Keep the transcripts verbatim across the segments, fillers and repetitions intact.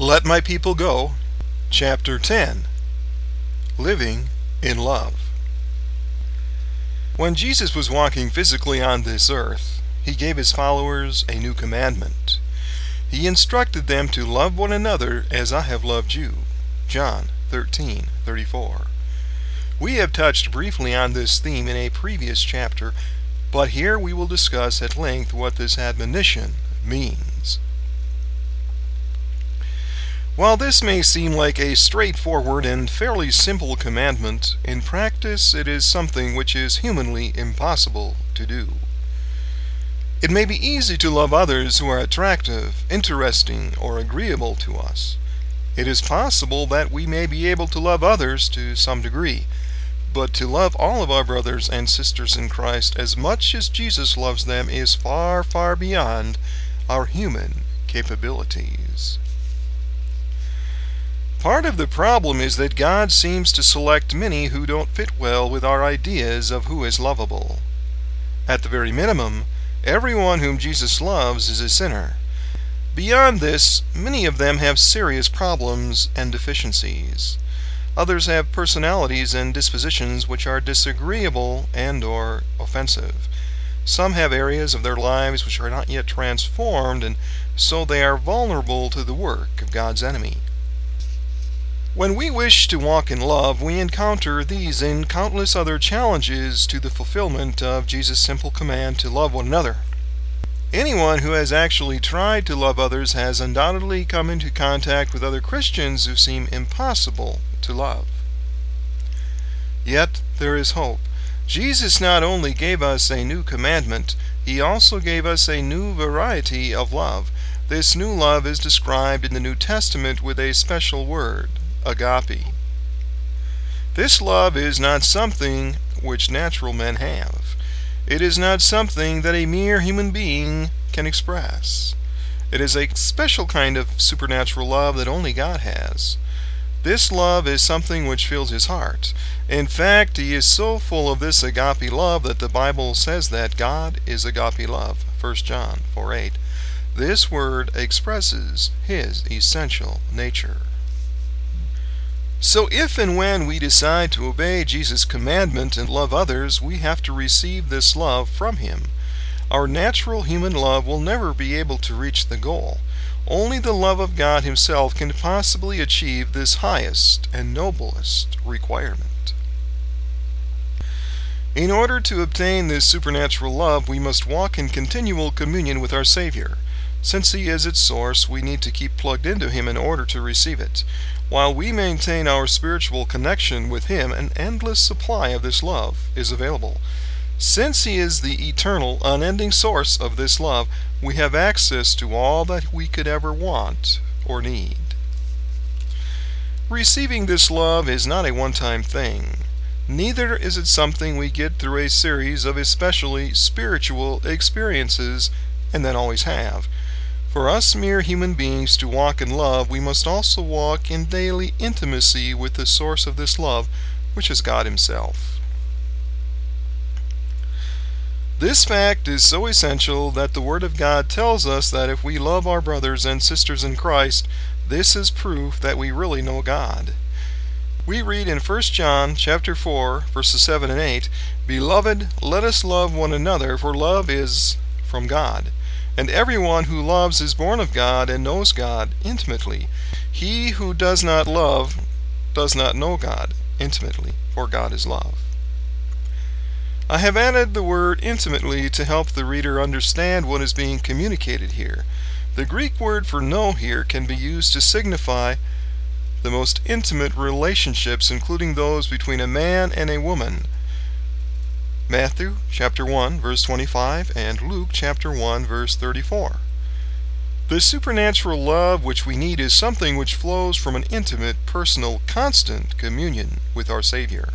Let My People Go, Chapter ten, Living in Love. When Jesus was walking physically on this earth, He gave His followers a new commandment. He instructed them to love one another as I have loved you. John thirteen thirty-four. We have touched briefly on this theme in a previous chapter, but here we will discuss at length what this admonition means. While this may seem like a straightforward and fairly simple commandment, in practice it is something which is humanly impossible to do. It may be easy to love others who are attractive, interesting, or agreeable to us. It is possible that we may be able to love others to some degree, but to love all of our brothers and sisters in Christ as much as Jesus loves them is far, far beyond our human capabilities. Part of the problem is that God seems to select many who don't fit well with our ideas of who is lovable. At the very minimum, everyone whom Jesus loves is a sinner. Beyond this, many of them have serious problems and deficiencies. Others have personalities and dispositions which are disagreeable and or offensive. Some have areas of their lives which are not yet transformed, and so they are vulnerable to the work of God's enemy. When we wish to walk in love, we encounter these and countless other challenges to the fulfillment of Jesus' simple command to love one another. Anyone who has actually tried to love others has undoubtedly come into contact with other Christians who seem impossible to love. Yet there is hope. Jesus not only gave us a new commandment, He also gave us a new variety of love. This new love is described in the New Testament with a special word, agape. This love is not something which natural men have. It is not something that a mere human being can express. It is a special kind of supernatural love that only God has. This love is something which fills His heart. In fact, He is so full of this agape love that the Bible says that God is agape love, First John four eight. This word expresses His essential nature. So if and when we decide to obey Jesus' commandment and love others, we have to receive this love from Him. Our natural human love will never be able to reach the goal. Only the love of God Himself can possibly achieve this highest and noblest requirement. In order to obtain this supernatural love, we must walk in continual communion with our Savior. Since He is its source, we need to keep plugged into Him in order to receive it. While we maintain our spiritual connection with Him, an endless supply of this love is available. Since He is the eternal, unending source of this love, we have access to all that we could ever want or need. Receiving this love is not a one-time thing. Neither is it something we get through a series of especially spiritual experiences and then always have. For us mere human beings to walk in love, we must also walk in daily intimacy with the source of this love, which is God Himself. This fact is so essential that the Word of God tells us that if we love our brothers and sisters in Christ, this is proof that we really know God. We read in First John chapter four, verses seven and eight, "Beloved, let us love one another, for love is from God. And everyone who loves is born of God and knows God intimately. He who does not love does not know God intimately, for God is love." I have added the word intimately to help the reader understand what is being communicated here. The Greek word for know here can be used to signify the most intimate relationships, including those between a man and a woman. Matthew chapter one verse twenty-five and Luke chapter one verse thirty-four. The supernatural love which we need is something which flows from an intimate, personal, constant communion with our Savior.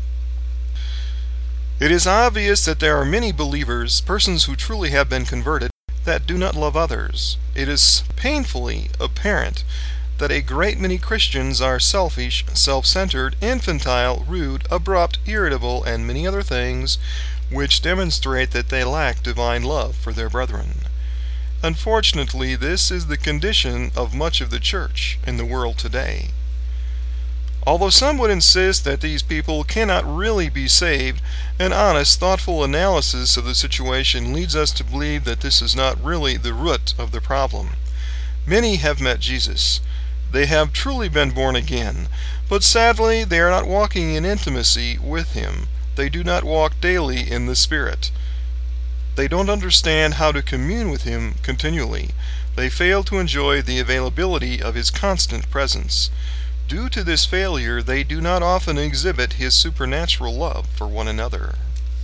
It is obvious that there are many believers, persons who truly have been converted, that do not love others. It is painfully apparent that a great many Christians are selfish, self-centered, infantile, rude, abrupt, irritable, and many other things which demonstrate that they lack divine love for their brethren. Unfortunately, this is the condition of much of the church in the world today. Although some would insist that these people cannot really be saved, an honest, thoughtful analysis of the situation leads us to believe that this is not really the root of the problem. Many have met Jesus. They have truly been born again, but sadly they are not walking in intimacy with Him. They do not walk daily in the Spirit. They don't understand how to commune with Him continually. They fail to enjoy the availability of His constant presence. Due to this failure, they do not often exhibit His supernatural love for one another.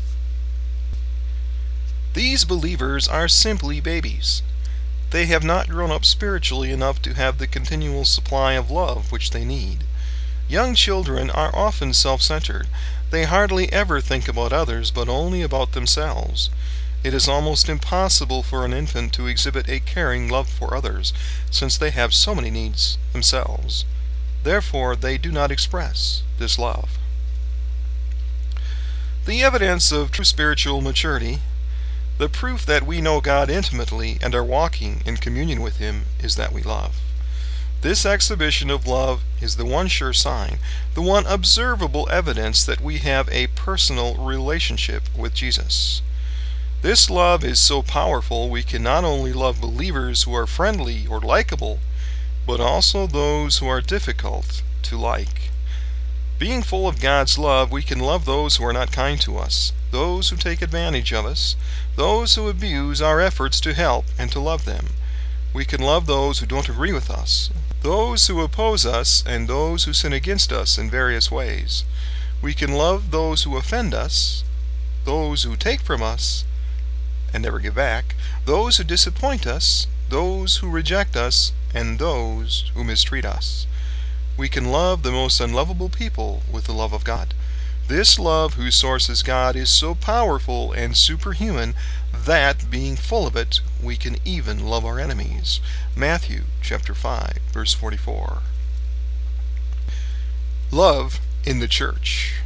These believers are simply babies. They have not grown up spiritually enough to have the continual supply of love which they need. Young children are often self-centered. They hardly ever think about others, but only about themselves. It is almost impossible for an infant to exhibit a caring love for others, since they have so many needs themselves. Therefore, they do not express this love. The evidence of true spiritual maturity, the proof that we know God intimately and are walking in communion with Him, is that we love. This exhibition of love is the one sure sign, the one observable evidence that we have a personal relationship with Jesus. This love is so powerful we can not only love believers who are friendly or likable, but also those who are difficult to like. Being full of God's love, we can love those who are not kind to us, those who take advantage of us, those who abuse our efforts to help and to love them. We can love those who don't agree with us, those who oppose us, and those who sin against us in various ways. We can love those who offend us, those who take from us and never give back, those who disappoint us, those who reject us, and those who mistreat us. We can love the most unlovable people with the love of God. This love, whose source is God, is so powerful and superhuman that, being full of it, we can even love our enemies. Matthew chapter five, verse forty-four. Love in the church.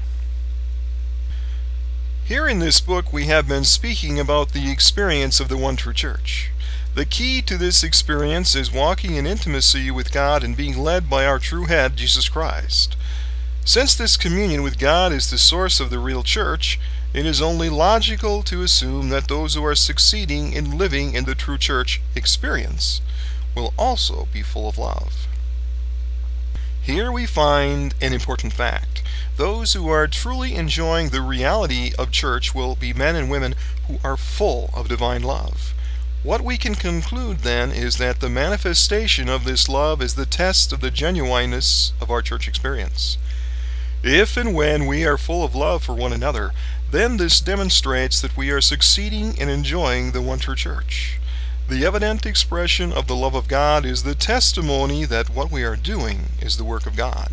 Here in this book we have been speaking about the experience of the one true church. The key to this experience is walking in intimacy with God and being led by our true head, Jesus Christ. Since this communion with God is the source of the real church, it is only logical to assume that those who are succeeding in living in the true church experience will also be full of love. Here we find an important fact. Those who are truly enjoying the reality of church will be men and women who are full of divine love. What we can conclude then is that the manifestation of this love is the test of the genuineness of our church experience. If and when we are full of love for one another, then this demonstrates that we are succeeding in enjoying the one true church. The evident expression of the love of God is the testimony that what we are doing is the work of God.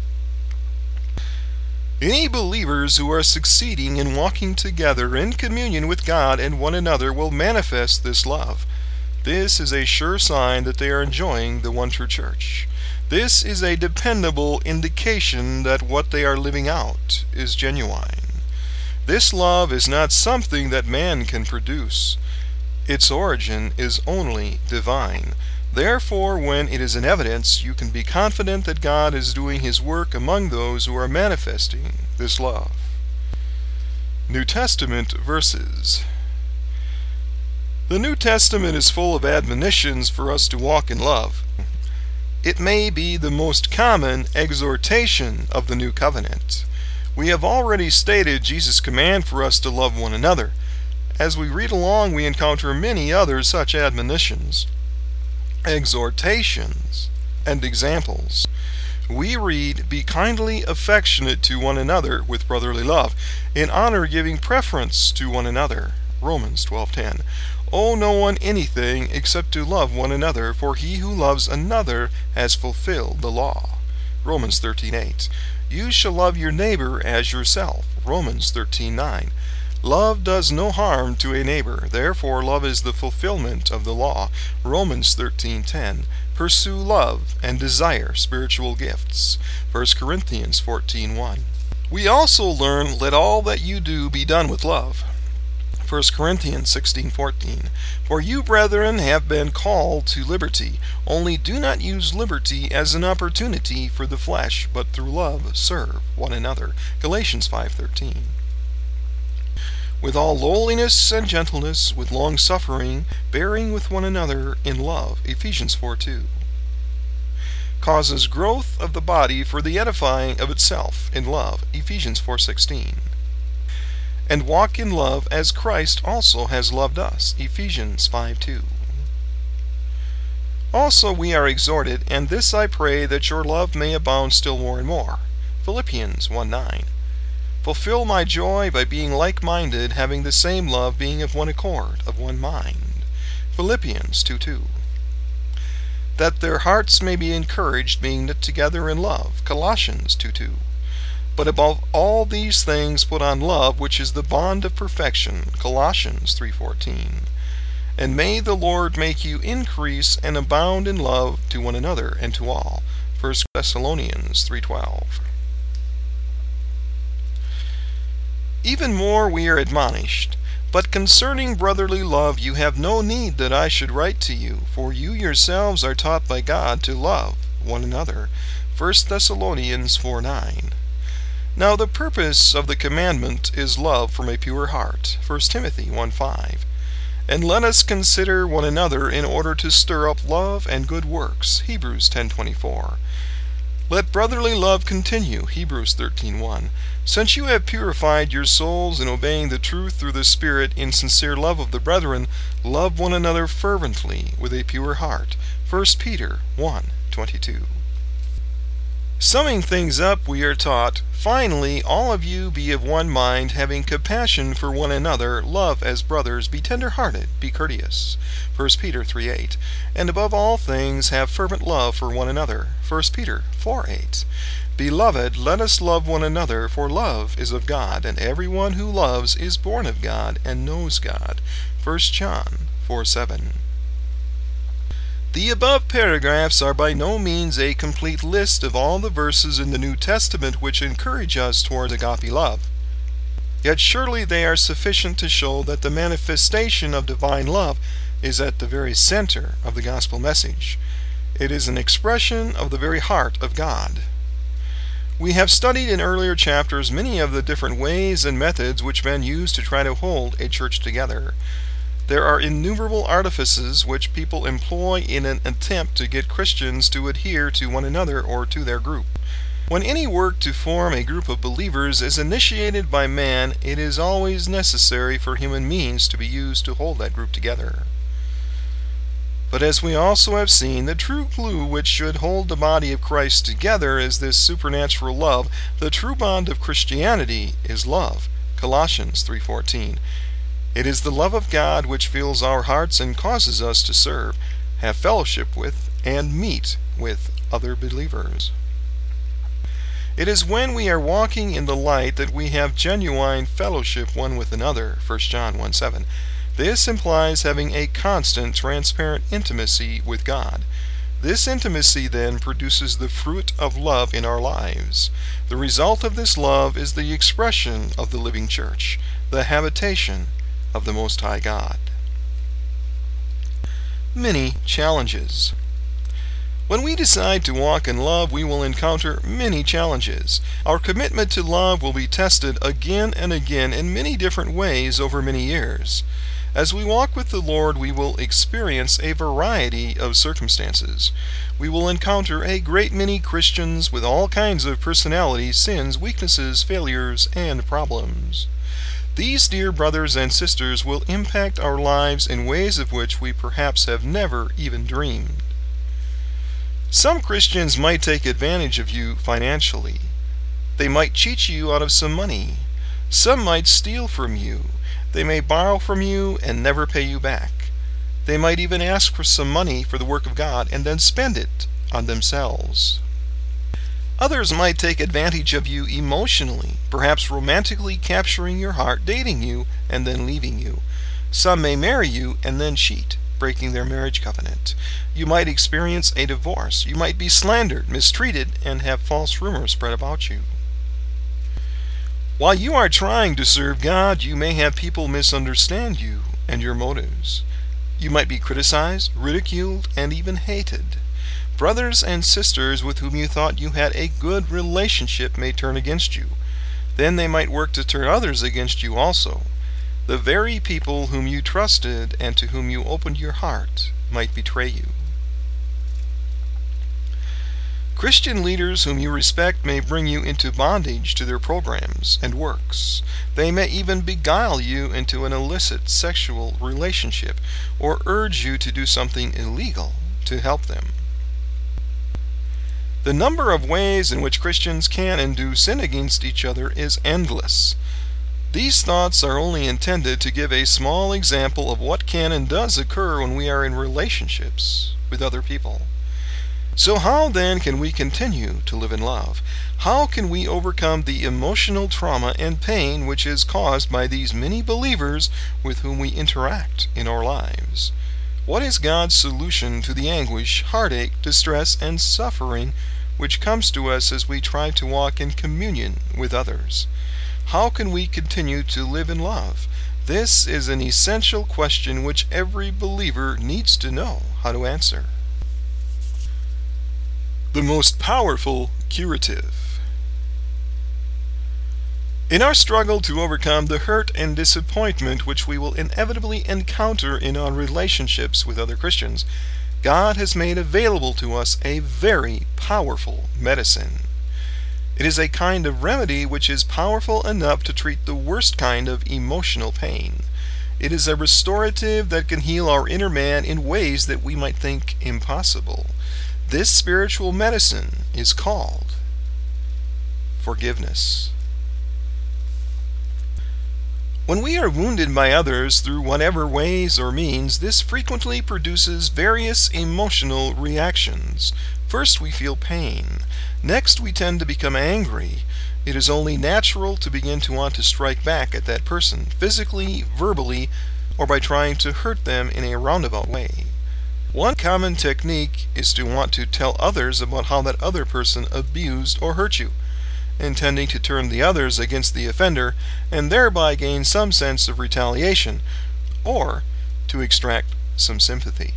Any believers who are succeeding in walking together in communion with God and one another will manifest this love. This is a sure sign that they are enjoying the one true church. This is a dependable indication that what they are living out is genuine. This love is not something that man can produce. Its origin is only divine. Therefore, when it is in evidence, you can be confident that God is doing His work among those who are manifesting this love. New Testament verses. The New Testament is full of admonitions for us to walk in love. It may be the most common exhortation of the New Covenant. We have already stated Jesus' command for us to love one another. As we read along, we encounter many other such admonitions, exhortations, and examples. We read, "Be kindly affectionate to one another with brotherly love, in honor giving preference to one another." Romans twelve ten. "Owe no one anything except to love one another, for he who loves another has fulfilled the law." Romans thirteen eight. "You shall love your neighbor as yourself." Romans thirteen nine. Love does no harm to a neighbor, therefore love is the fulfillment of the law. Romans thirteen ten. Pursue love and desire spiritual gifts. First Corinthians fourteen one. We also learn, "Let all that you do be done with love." First Corinthians sixteen fourteen. For you, brethren, have been called to liberty, only do not use liberty as an opportunity for the flesh, but through love serve one another. Galatians five thirteen. With all lowliness and gentleness, with long suffering, bearing with one another in love. Ephesians four two. Causes growth of the body for the edifying of itself in love. Ephesians four sixteen. And walk in love as Christ also has loved us. Ephesians five two. Also we are exhorted, and this I pray, that your love may abound still more and more. Philippians one nine. Fulfill my joy by being like-minded, having the same love, being of one accord, of one mind. Philippians two two. That their hearts may be encouraged, being knit together in love. Colossians two two. But above all these things put on love, which is the bond of perfection. Colossians three fourteen. And may the Lord make you increase and abound in love to one another and to all. First Thessalonians three twelve. Even more we are admonished, but concerning brotherly love you have no need that I should write to you, for you yourselves are taught by God to love one another. First Thessalonians four nine. Now the purpose of the commandment is love from a pure heart. First Timothy one five. And let us consider one another in order to stir up love and good works. Hebrews ten twenty-four. Let brotherly love continue. Hebrews thirteen one. Since you have purified your souls in obeying the truth through the Spirit in sincere love of the brethren, love one another fervently with a pure heart. First Peter one twenty-two. Summing things up, we are taught, finally, all of you be of one mind, having compassion for one another, love as brothers, be tender-hearted, be courteous. First Peter three eight. And above all things, have fervent love for one another. First Peter four eight. Beloved, let us love one another, for love is of God, and everyone who loves is born of God and knows God. First John four seven. The above paragraphs are by no means a complete list of all the verses in the New Testament which encourage us toward agape love. Yet surely they are sufficient to show that the manifestation of divine love is at the very center of the gospel message. It is an expression of the very heart of God. We have studied in earlier chapters many of the different ways and methods which men use to try to hold a church together. There are innumerable artifices which people employ in an attempt to get Christians to adhere to one another or to their group. When any work to form a group of believers is initiated by man, it is always necessary for human means to be used to hold that group together. But as we also have seen, the true glue which should hold the body of Christ together is this supernatural love. The true bond of Christianity is love. Colossians three fourteen. It is the love of God which fills our hearts and causes us to serve, have fellowship with, and meet with other believers. It is when we are walking in the light that we have genuine fellowship one with another. First John one seven. This implies having a constant, transparent intimacy with God. This intimacy then produces the fruit of love in our lives. The result of this love is the expression of the living church, the habitation of the Most High God. Many challenges. When we decide to walk in love, we will encounter many challenges. Our commitment to love will be tested again and again in many different ways over many years. As we walk with the Lord, we will experience a variety of circumstances. We will encounter a great many Christians with all kinds of personalities, sins, weaknesses, failures, and problems. These dear brothers and sisters will impact our lives in ways of which we perhaps have never even dreamed. Some Christians might take advantage of you financially. They might cheat you out of some money. Some might steal from you. They may borrow from you and never pay you back. They might even ask for some money for the work of God and then spend it on themselves. Others might take advantage of you emotionally, perhaps romantically capturing your heart, dating you, and then leaving you. Some may marry you and then cheat, breaking their marriage covenant. You might experience a divorce. You might be slandered, mistreated, and have false rumors spread about you. While you are trying to serve God, you may have people misunderstand you and your motives. You might be criticized, ridiculed, and even hated. Brothers and sisters with whom you thought you had a good relationship may turn against you. Then they might work to turn others against you also. The very people whom you trusted and to whom you opened your heart might betray you. Christian leaders whom you respect may bring you into bondage to their programs and works. They may even beguile you into an illicit sexual relationship or urge you to do something illegal to help them. The number of ways in which Christians can and do sin against each other is endless. These thoughts are only intended to give a small example of what can and does occur when we are in relationships with other people. So how then can we continue to live in love? How can we overcome the emotional trauma and pain which is caused by these many believers with whom we interact in our lives? What is God's solution to the anguish, heartache, distress, and suffering which comes to us as we try to walk in communion with others? How can we continue to live in love? This is an essential question which every believer needs to know how to answer. The most powerful curative. In our struggle to overcome the hurt and disappointment which we will inevitably encounter in our relationships with other Christians, God has made available to us a very powerful medicine. It is a kind of remedy which is powerful enough to treat the worst kind of emotional pain. It is a restorative that can heal our inner man in ways that we might think impossible. This spiritual medicine is called forgiveness. When we are wounded by others through whatever ways or means, this frequently produces various emotional reactions. First, we feel pain. Next, we tend to become angry. It is only natural to begin to want to strike back at that person, physically, verbally, or by trying to hurt them in a roundabout way. One common technique is to want to tell others about how that other person abused or hurt you, intending to turn the others against the offender and thereby gain some sense of retaliation, or to extract some sympathy.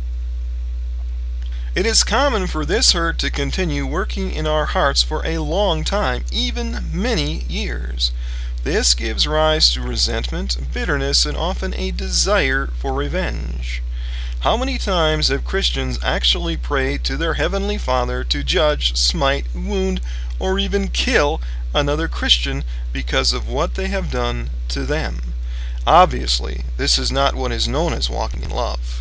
It is common for this hurt to continue working in our hearts for a long time, even many years. This gives rise to resentment, bitterness, and often a desire for revenge. How many times have Christians actually prayed to their Heavenly Father to judge, smite, wound, or even kill another Christian because of what they have done to them? Obviously, this is not what is known as walking in love.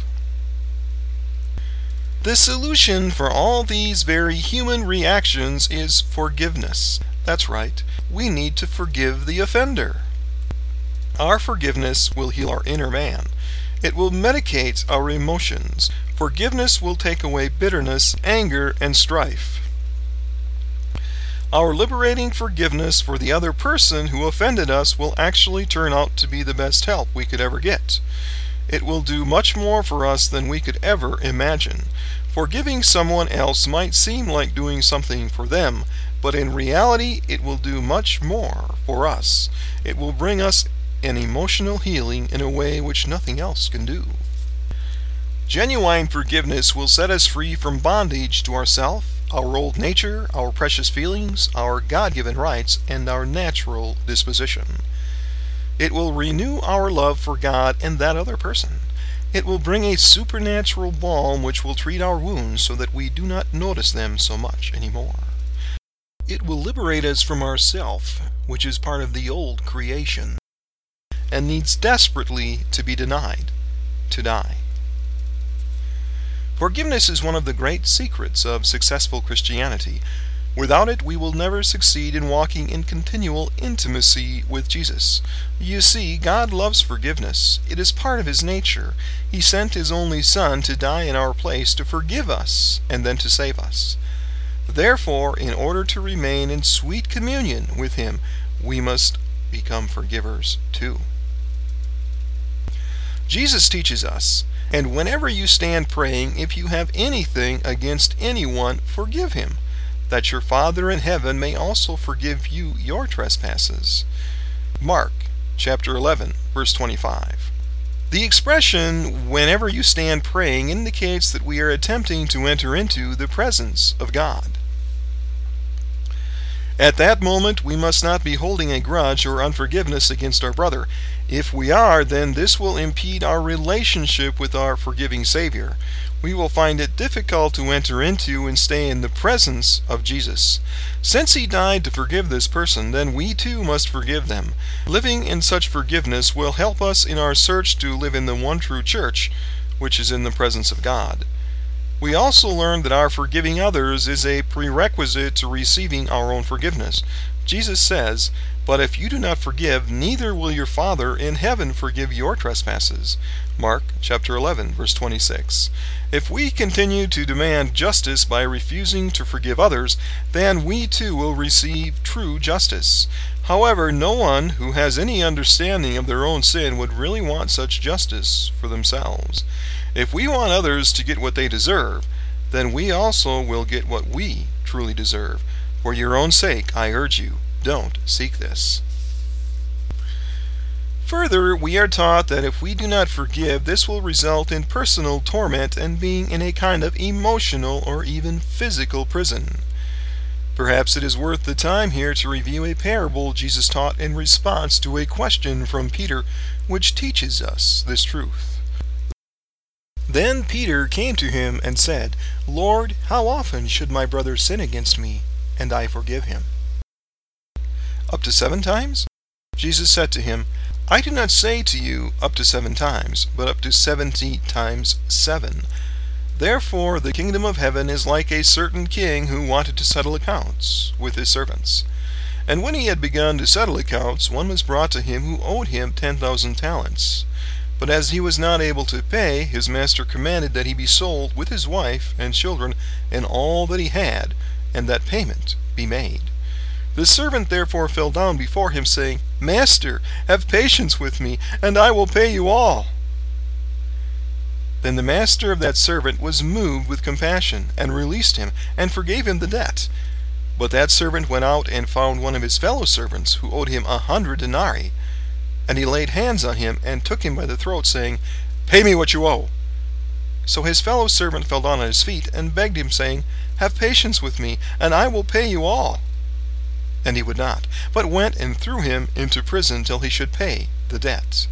The solution for all these very human reactions is forgiveness. That's right, we need to forgive the offender. Our forgiveness will heal our inner man. It will medicate our emotions. Forgiveness will take away bitterness, anger, and strife. Our liberating forgiveness for the other person who offended us will actually turn out to be the best help we could ever get. It will do much more for us than we could ever imagine. Forgiving someone else might seem like doing something for them, but in reality it will do much more for us. It will bring us an emotional healing in a way which nothing else can do. Genuine forgiveness will set us free from bondage to ourself, our old nature, our precious feelings, our God-given rights, and our natural disposition. It will renew our love for God and that other person. It will bring a supernatural balm which will treat our wounds so that we do not notice them so much anymore. It will liberate us from ourself, which is part of the old creation, and needs desperately to be denied, to die. Forgiveness is one of the great secrets of successful Christianity. Without it, we will never succeed in walking in continual intimacy with Jesus. You see, God loves forgiveness. It is part of His nature. He sent His only Son to die in our place to forgive us and then to save us. Therefore, in order to remain in sweet communion with Him, we must become forgivers too. Jesus teaches us, "And whenever you stand praying, if you have anything against anyone, forgive him, that your Father in heaven may also forgive you your trespasses. Mark chapter eleven, verse twenty-five. The expression, whenever you stand praying, indicates that we are attempting to enter into the presence of God. At that moment, we must not be holding a grudge or unforgiveness against our brother. If we are, then this will impede our relationship with our forgiving Savior. We will find it difficult to enter into and stay in the presence of Jesus. Since He died to forgive this person, then we too must forgive them. Living in such forgiveness will help us in our search to live in the one true church, which is in the presence of God. We also learn that our forgiving others is a prerequisite to receiving our own forgiveness. Jesus says, "But if you do not forgive, neither will your Father in heaven forgive your trespasses." Mark chapter eleven, verse twenty-six. If we continue to demand justice by refusing to forgive others, then we too will receive true justice. However, no one who has any understanding of their own sin would really want such justice for themselves. If we want others to get what they deserve, then we also will get what we truly deserve. For your own sake, I urge you, don't seek this. Further, we are taught that if we do not forgive, this will result in personal torment and being in a kind of emotional or even physical prison. Perhaps it is worth the time here to review a parable Jesus taught in response to a question from Peter, which teaches us this truth. Then Peter came to him and said, "Lord, how often should my brother sin against me, and I forgive him? Up to seven times?" Jesus said to him, "I do not say to you up to seven times, but up to seventy times seven. Therefore the kingdom of heaven is like a certain king who wanted to settle accounts with his servants. And when he had begun to settle accounts, one was brought to him who owed him ten thousand talents. But as he was not able to pay, his master commanded that he be sold with his wife and children and all that he had, and that payment be made. The servant therefore fell down before him, saying, 'Master, have patience with me, and I will pay you all.' Then the master of that servant was moved with compassion, and released him, and forgave him the debt. But that servant went out and found one of his fellow servants, who owed him a hundred denarii. And he laid hands on him, and took him by the throat, saying, 'Pay me what you owe.' So his fellow servant fell down on his feet, and begged him, saying, 'Have patience with me, and I will pay you all.' And he would not, but went and threw him into prison till he should pay the debt.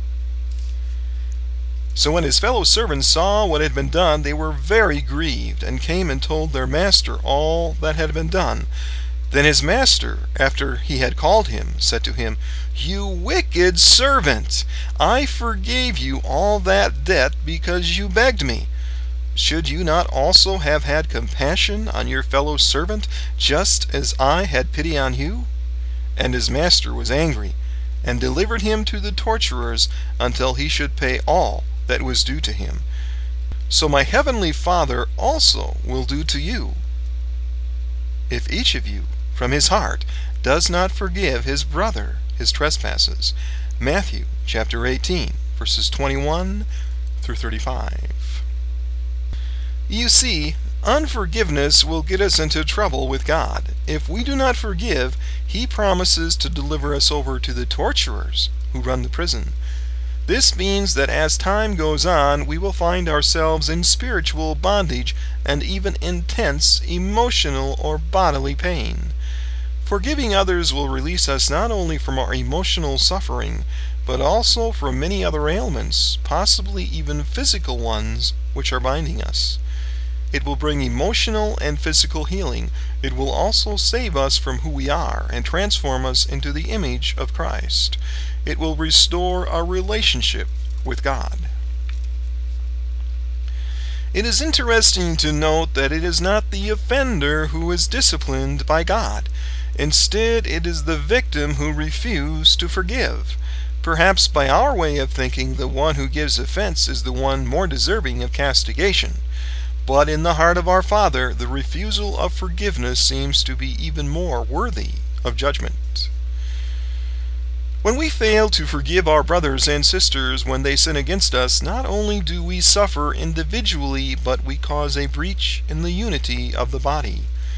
So when his fellow servants saw what had been done, they were very grieved, and came and told their master all that had been done. Then his master, after he had called him, said to him, 'You wicked servant! I forgave you all that debt because you begged me. Should you not also have had compassion on your fellow servant, just as I had pity on you?' And his master was angry, and delivered him to the torturers until he should pay all that was due to him. So my heavenly Father also will do to you, if each of you from his heart does not forgive his brother his trespasses." Matthew chapter eighteen, verses twenty-one through thirty-five. You see, unforgiveness will get us into trouble with God. If we do not forgive, He promises to deliver us over to the torturers who run the prison. This means that as time goes on, we will find ourselves in spiritual bondage and even intense emotional or bodily pain. Forgiving others will release us not only from our emotional suffering, but also from many other ailments, possibly even physical ones, which are binding us. It will bring emotional and physical healing. It will also save us from who we are and transform us into the image of Christ. It will restore our relationship with God. It is interesting to note that it is not the offender who is disciplined by God. Instead, it is the victim who refused to forgive. Perhaps by our way of thinking, the one who gives offense is the one more deserving of castigation. But in the heart of our Father, the refusal of forgiveness seems to be even more worthy of judgment. When we fail to forgive our brothers and sisters when they sin against us, not only do we suffer individually, but we cause a breach in the unity of the body.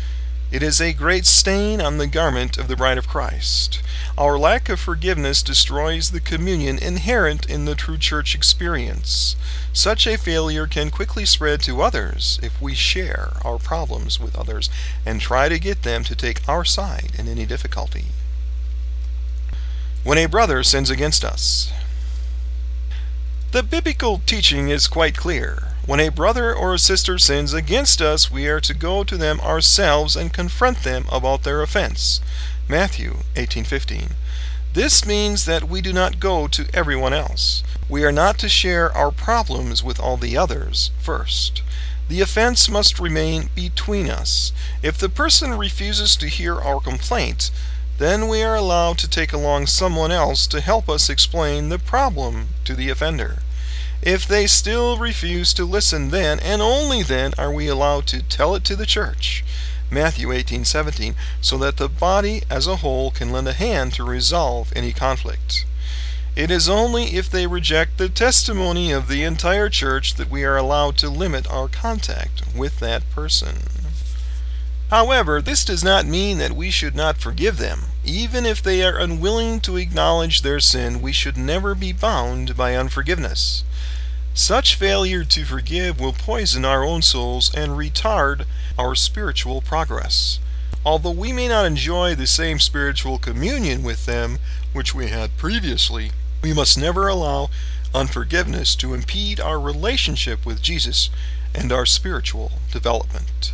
It is a great stain on the garment of the bride of Christ. Our lack of forgiveness destroys the communion inherent in the true church experience. Such a failure can quickly spread to others if we share our problems with others and try to get them to take our side in any difficulty. When a brother sins against us. The biblical teaching is quite clear. When a brother or a sister sins against us, we are to go to them ourselves and confront them about their offense. Matthew eighteen fifteen. This means that we do not go to everyone else. We are not to share our problems with all the others first. The offense must remain between us. If the person refuses to hear our complaint, then we are allowed to take along someone else to help us explain the problem to the offender. If they still refuse to listen, then and only then are we allowed to tell it to the church, Matthew eighteen seventeen, so that the body as a whole can lend a hand to resolve any conflict. It is only if they reject the testimony of the entire church that we are allowed to limit our contact with that person. However, this does not mean that we should not forgive them. Even if they are unwilling to acknowledge their sin, we should never be bound by unforgiveness. Such failure to forgive will poison our own souls and retard our spiritual progress. Although we may not enjoy the same spiritual communion with them which we had previously, we must never allow unforgiveness to impede our relationship with Jesus and our spiritual development.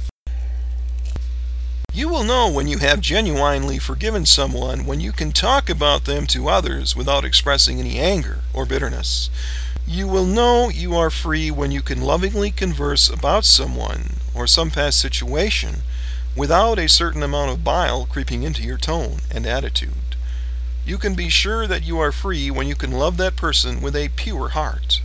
You will know when you have genuinely forgiven someone when you can talk about them to others without expressing any anger or bitterness. You will know you are free when you can lovingly converse about someone or some past situation without a certain amount of bile creeping into your tone and attitude. You can be sure that you are free when you can love that person with a pure heart.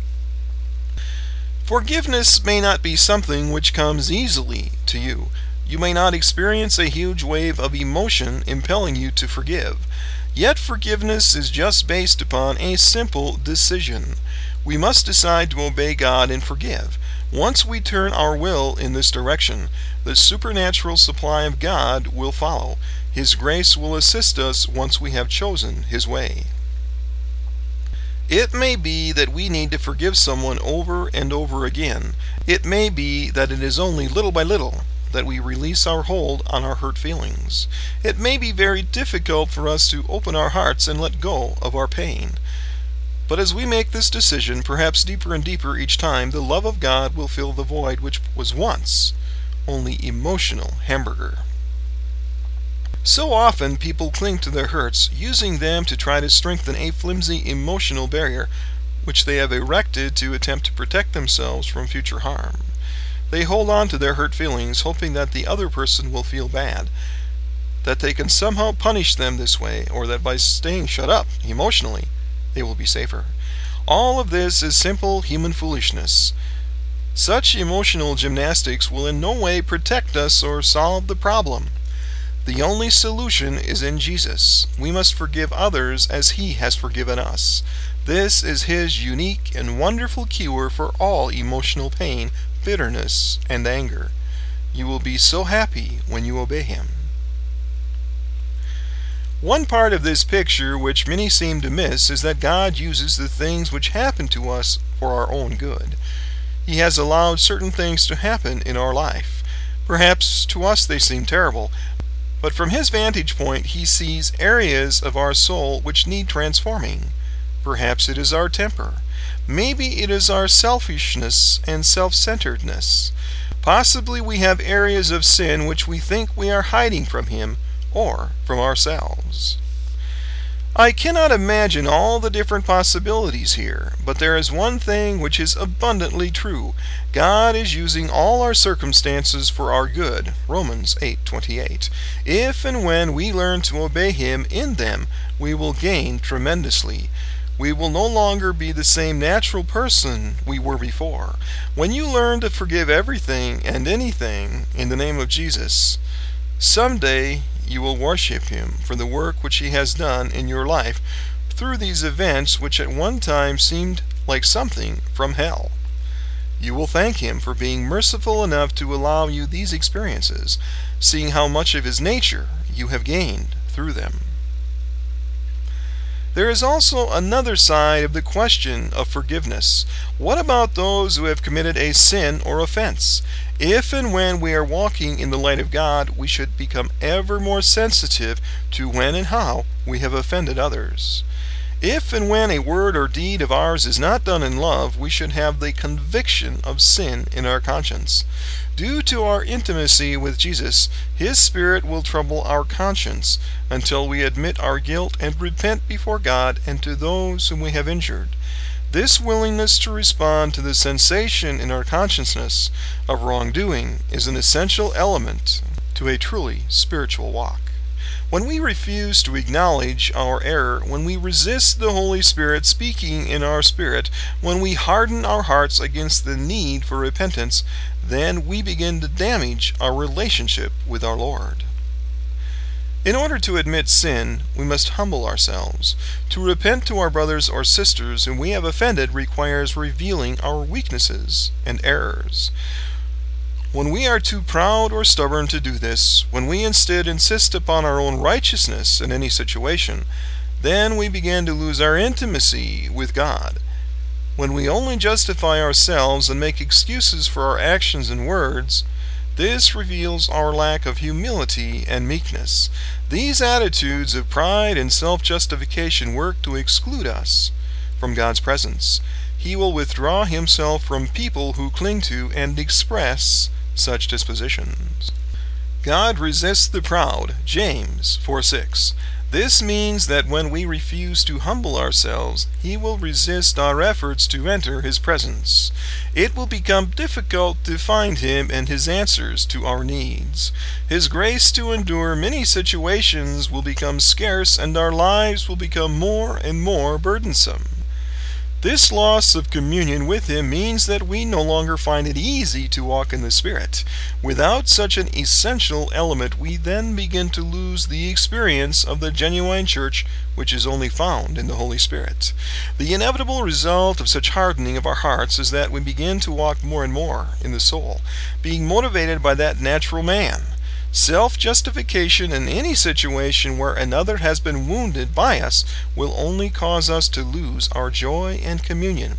Forgiveness may not be something which comes easily to you. You may not experience a huge wave of emotion impelling you to forgive. Yet forgiveness is just based upon a simple decision. We must decide to obey God and forgive. Once we turn our will in this direction, the supernatural supply of God will follow. His grace will assist us once we have chosen His way. It may be that we need to forgive someone over and over again. It may be that it is only little by little that we release our hold on our hurt feelings. It may be very difficult for us to open our hearts and let go of our pain. But as we make this decision, perhaps deeper and deeper each time, the love of God will fill the void which was once only emotional hamburger. So often people cling to their hurts, using them to try to strengthen a flimsy emotional barrier which they have erected to attempt to protect themselves from future harm. They hold on to their hurt feelings, hoping that the other person will feel bad, that they can somehow punish them this way, or that by staying shut up emotionally, they will be safer. All of this is simple human foolishness. Such emotional gymnastics will in no way protect us or solve the problem. The only solution is in Jesus. We must forgive others as He has forgiven us. This is His unique and wonderful cure for all emotional pain, bitterness, and anger. You will be so happy when you obey Him. One part of this picture which many seem to miss is that God uses the things which happen to us for our own good. He has allowed certain things to happen in our life. Perhaps to us they seem terrible, but from His vantage point He sees areas of our soul which need transforming. Perhaps it is our temper. Maybe it is our selfishness and self-centeredness. Possibly we have areas of sin which we think we are hiding from Him or from ourselves. I cannot imagine all the different possibilities here, but there is one thing which is abundantly true. God is using all our circumstances for our good, Romans eight twenty-eight. If and when we learn to obey Him in them, we will gain tremendously. We will no longer be the same natural person we were before. When you learn to forgive everything and anything in the name of Jesus, someday you will worship Him for the work which He has done in your life through these events which at one time seemed like something from hell. You will thank Him for being merciful enough to allow you these experiences, seeing how much of His nature you have gained through them. There is also another side of the question of forgiveness. What about those who have committed a sin or offense? If and when we are walking in the light of God, we should become ever more sensitive to when and how we have offended others. If and when a word or deed of ours is not done in love, we should have the conviction of sin in our conscience. Due to our intimacy with Jesus, His Spirit will trouble our conscience until we admit our guilt and repent before God and to those whom we have injured. This willingness to respond to the sensation in our consciousness of wrongdoing is an essential element to a truly spiritual walk. When we refuse to acknowledge our error, when we resist the Holy Spirit speaking in our spirit, when we harden our hearts against the need for repentance, then we begin to damage our relationship with our Lord. In order to admit sin, we must humble ourselves. To repent to our brothers or sisters whom we have offended requires revealing our weaknesses and errors. When we are too proud or stubborn to do this, when we instead insist upon our own righteousness in any situation, then we begin to lose our intimacy with God. When we only justify ourselves and make excuses for our actions and words, this reveals our lack of humility and meekness. These attitudes of pride and self-justification work to exclude us from God's presence. He will withdraw Himself from people who cling to and express such dispositions. God resists the proud, James four six. This means that when we refuse to humble ourselves, He will resist our efforts to enter His presence. It will become difficult to find Him and His answers to our needs. His grace to endure many situations will become scarce, and our lives will become more and more burdensome. This loss of communion with Him means that we no longer find it easy to walk in the Spirit. Without such an essential element, we then begin to lose the experience of the genuine church, which is only found in the Holy Spirit. The inevitable result of such hardening of our hearts is that we begin to walk more and more in the soul, being motivated by that natural man. Self-justification in any situation where another has been wounded by us will only cause us to lose our joy and communion.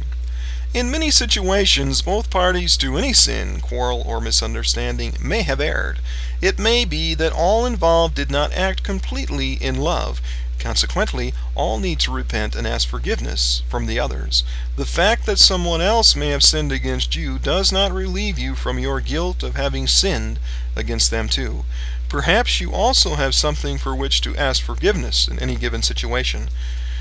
In many situations, both parties to any sin, quarrel, or misunderstanding may have erred. It may be that all involved did not act completely in love. Consequently, all need to repent and ask forgiveness from the others. The fact that someone else may have sinned against you does not relieve you from your guilt of having sinned against them too. Perhaps you also have something for which to ask forgiveness in any given situation.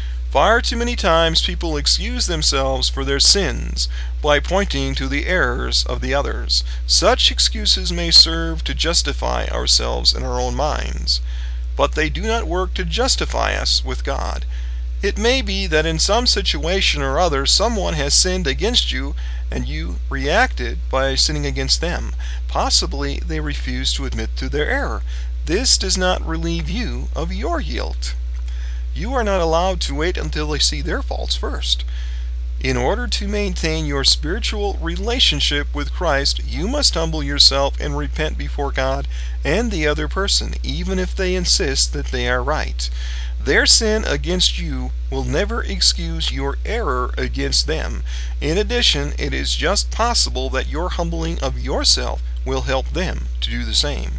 Far too many times people excuse themselves for their sins by pointing to the errors of the others. Such excuses may serve to justify ourselves in our own minds, but they do not work to justify us with God. It may be that in some situation or other someone has sinned against you and you reacted by sinning against them. Possibly they refuse to admit to their error. This does not relieve you of your guilt. You are not allowed to wait until they see their faults first. In order to maintain your spiritual relationship with Christ, you must humble yourself and repent before God and the other person, even if they insist that they are right. Their sin against you will never excuse your error against them. In addition, it is just possible that your humbling of yourself will help them to do the same.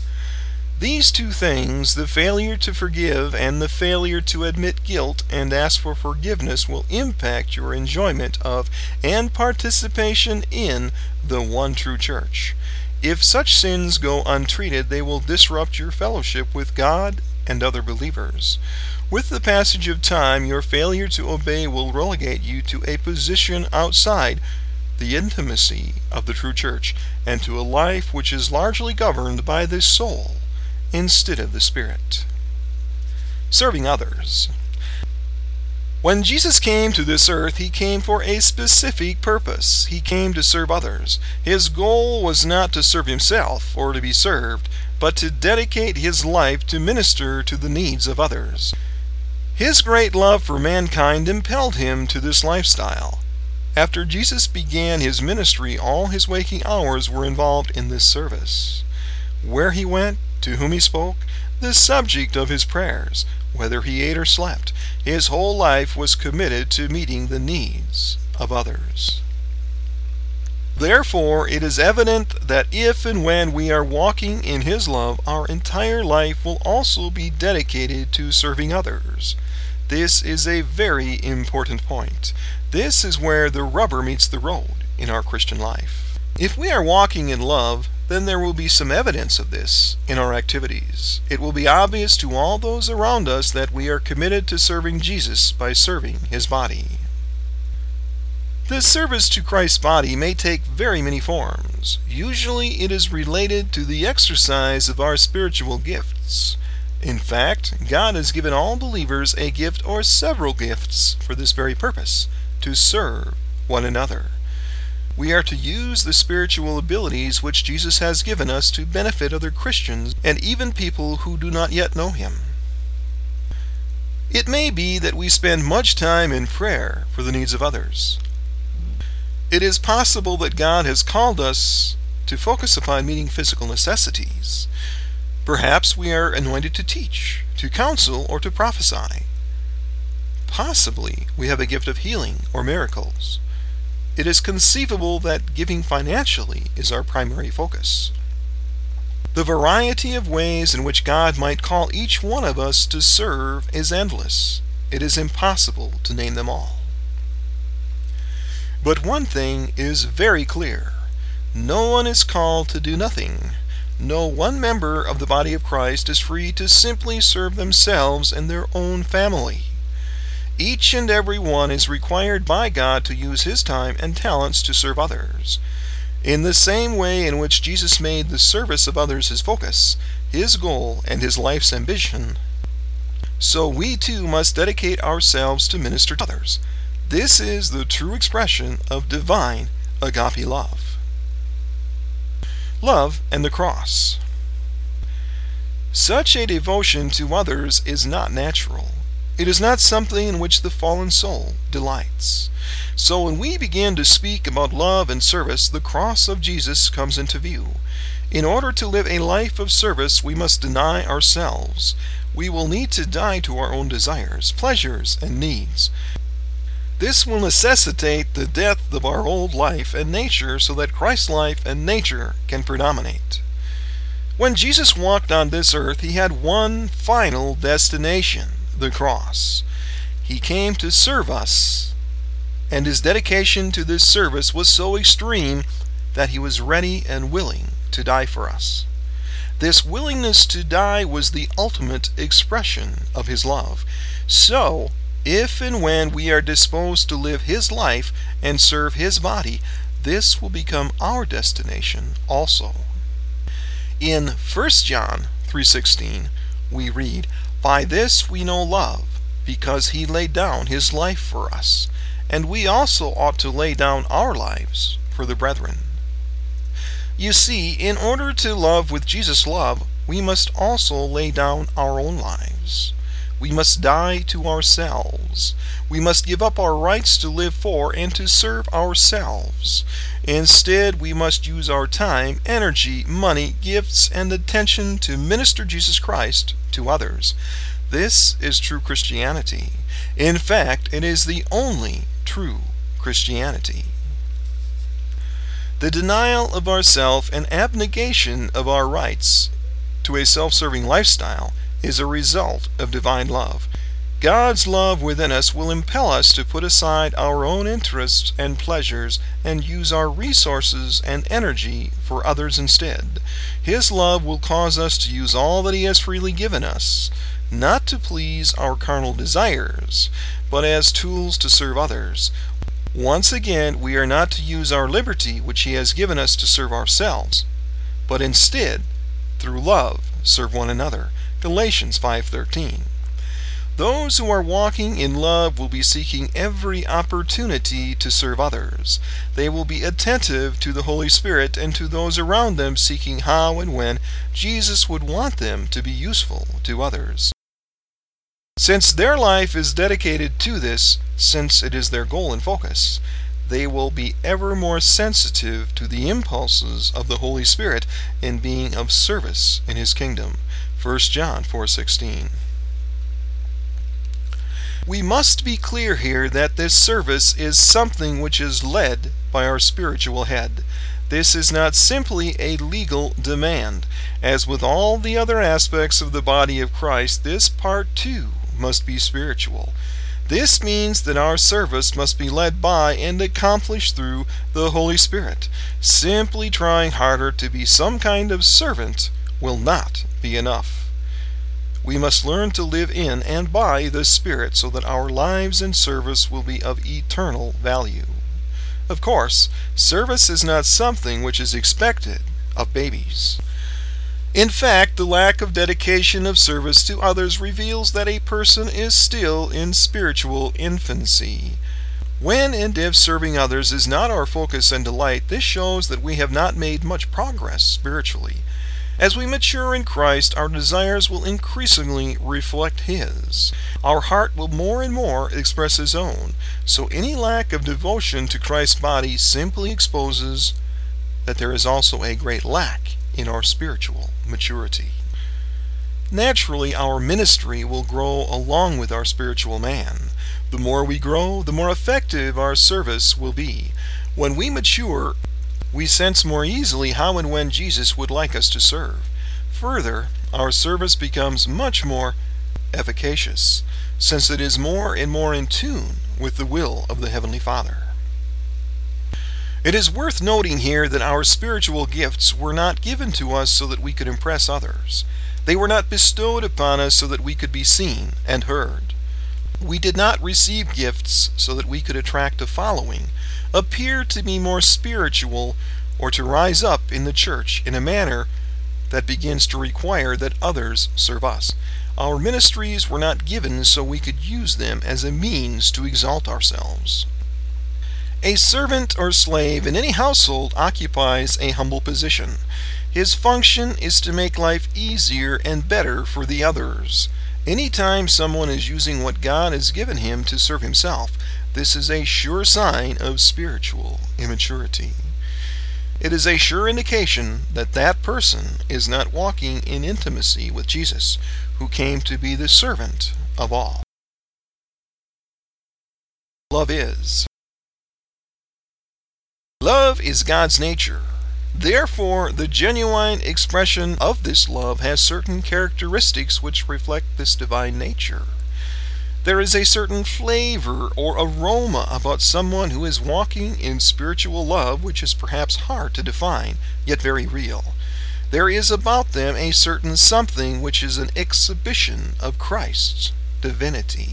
These two things, the failure to forgive and the failure to admit guilt and ask for forgiveness, will impact your enjoyment of and participation in the one true church. If such sins go untreated, they will disrupt your fellowship with God and other believers. With the passage of time, your failure to obey will relegate you to a position outside the intimacy of the true church and to a life which is largely governed by the soul instead of the Spirit. Serving others. When Jesus came to this earth, He came for a specific purpose. He came to serve others. His goal was not to serve Himself or to be served, but to dedicate His life to minister to the needs of others. His great love for mankind impelled Him to this lifestyle. After Jesus began his ministry, all his waking hours were involved in this service. Where he went, to whom he spoke, the subject of his prayers, whether he ate or slept, his whole life was committed to meeting the needs of others. Therefore, it is evident that if and when we are walking in his love, our entire life will also be dedicated to serving others. This is a very important point. This is where the rubber meets the road in our Christian life. If we are walking in love, then there will be some evidence of this in our activities. It will be obvious to all those around us that we are committed to serving Jesus by serving his body. The service to Christ's body may take very many forms. Usually it is related to the exercise of our spiritual gifts. In fact, God has given all believers a gift or several gifts for this very purpose, to serve one another. We are to use the spiritual abilities which Jesus has given us to benefit other Christians and even people who do not yet know him. It may be that we spend much time in prayer for the needs of others. It is possible that God has called us to focus upon meeting physical necessities. Perhaps we are anointed to teach, to counsel, or to prophesy. Possibly we have a gift of healing or miracles. It is conceivable that giving financially is our primary focus. The variety of ways in which God might call each one of us to serve is endless. It is impossible to name them all. But one thing is very clear. No one is called to do nothing. No one member of the body of Christ is free to simply serve themselves and their own family. Each and every one is required by God to use his time and talents to serve others. In the same way in which Jesus made the service of others his focus, his goal, and his life's ambition, so we too must dedicate ourselves to minister to others. This is the true expression of divine agape love. Love and the cross. Such a devotion to others is not natural. It is not something in which the fallen soul delights. So when we begin to speak about love and service, the cross of Jesus comes into view. In order to live a life of service, we must deny ourselves. We will need to die to our own desires, pleasures, and needs. This will necessitate the death of our old life and nature so that Christ's life and nature can predominate. When Jesus walked on this earth, he had one final destination, the cross. He came to serve us, and his dedication to this service was so extreme that he was ready and willing to die for us. This willingness to die was the ultimate expression of his love. So, if and when we are disposed to live his life and serve his body, this will become our destination also. In First John three sixteen, we read, "By this we know love, because he laid down his life for us, and we also ought to lay down our lives for the brethren." You see, in order to love with Jesus' love, we must also lay down our own lives. We must die to ourselves. We must give up our rights to live for and to serve ourselves. Instead, we must use our time, energy, money, gifts, and attention to minister Jesus Christ to others. This is true Christianity. In fact, it is the only true Christianity. The denial of ourself and abnegation of our rights to a self-serving lifestyle is a result of divine love. God's love within us will impel us to put aside our own interests and pleasures and use our resources and energy for others instead. His love will cause us to use all that he has freely given us, not to please our carnal desires, but as tools to serve others. Once again, we are not to use our liberty which he has given us to serve ourselves, but instead, through love, serve one another. Galatians five thirteen. Those who are walking in love will be seeking every opportunity to serve others. They will be attentive to the Holy Spirit and to those around them, seeking how and when Jesus would want them to be useful to others. Since their life is dedicated to this, since it is their goal and focus, they will be ever more sensitive to the impulses of the Holy Spirit in being of service in His kingdom. First John four sixteen. We must be clear here that this service is something which is led by our spiritual head. This is not simply a legal demand. As with all the other aspects of the body of Christ, this part too must be spiritual. This means that our service must be led by and accomplished through the Holy Spirit. Simply trying harder to be some kind of servant will not be enough. We must learn to live in and by the Spirit so that our lives and service will be of eternal value. Of course, service is not something which is expected of babies. In fact, the lack of dedication of service to others reveals that a person is still in spiritual infancy. When and if serving others is not our focus and delight, this shows that we have not made much progress spiritually. As we mature in Christ, our desires will increasingly reflect His. Our heart will more and more express His own. So any lack of devotion to Christ's body simply exposes that there is also a great lack in our spiritual maturity. Naturally, our ministry will grow along with our spiritual man. The more we grow, the more effective our service will be. When we mature, we sense more easily how and when Jesus would like us to serve. Further, our service becomes much more efficacious, since it is more and more in tune with the will of the Heavenly Father. It is worth noting here that our spiritual gifts were not given to us so that we could impress others. They were not bestowed upon us so that we could be seen and heard. We did not receive gifts so that we could attract a following, appear to be more spiritual, or to rise up in the church in a manner that begins to require that others serve us. Our ministries were not given so we could use them as a means to exalt ourselves. A servant or slave in any household occupies a humble position. His function is to make life easier and better for the others. Anytime someone is using what God has given him to serve himself, this is a sure sign of spiritual immaturity. It is a sure indication that that person is not walking in intimacy with Jesus, who came to be the servant of all. Love is. Love is God's nature. Therefore, the genuine expression of this love has certain characteristics which reflect this divine nature. There is a certain flavor or aroma about someone who is walking in spiritual love which is perhaps hard to define, yet very real. There is about them a certain something which is an exhibition of Christ's divinity.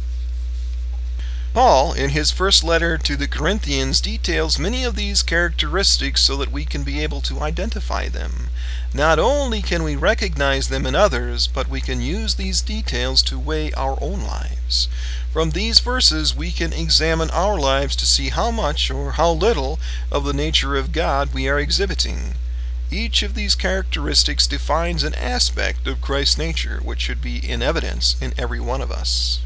Paul, in his first letter to the Corinthians, details many of these characteristics so that we can be able to identify them. Not only can we recognize them in others, but we can use these details to weigh our own lives. From these verses, we can examine our lives to see how much or how little of the nature of God we are exhibiting. Each of these characteristics defines an aspect of Christ's nature which should be in evidence in every one of us.